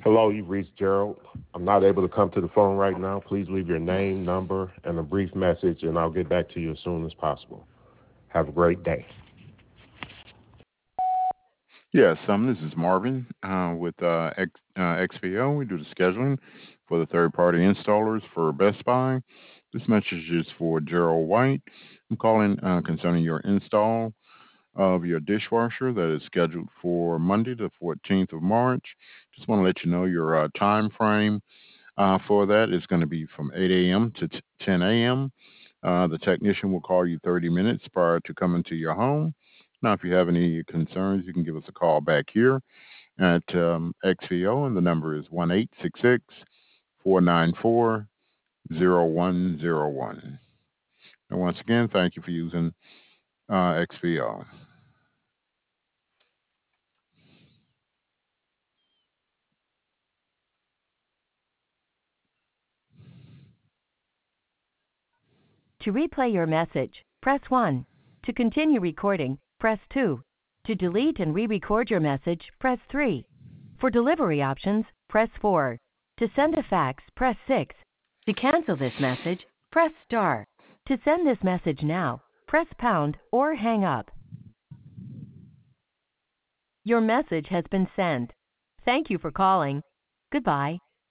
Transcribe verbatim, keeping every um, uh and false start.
Hello, you've reached Gerald. I'm not able to come to the phone right now. Please leave your name, number, and a brief message, and I'll get back to you as soon as possible. Have a great day. Yes, um, this is Marvin uh, with uh, X, uh, X V O. We do the scheduling for the third party installers for Best Buy. This message is for Gerald White. I'm calling uh, concerning your install of your dishwasher that is scheduled for Monday, the fourteenth of March. Just want to let you know your uh, time frame uh, for that is going to be from eight a m to t- ten a m. Uh, the technician will call you thirty minutes prior to coming to your home. Now, if you have any concerns, you can give us a call back here at um, X V O, and the number is one eight six six, four nine four, zero one zero one. And once again, thank you for using uh, X V O. To replay your message, press one. To continue recording, press two. To delete and re-record your message, press three. For delivery options, press four. To send a fax, press six. To cancel this message, press star. To send this message now, press pound or hang up. Your message has been sent. Thank you for calling. Goodbye.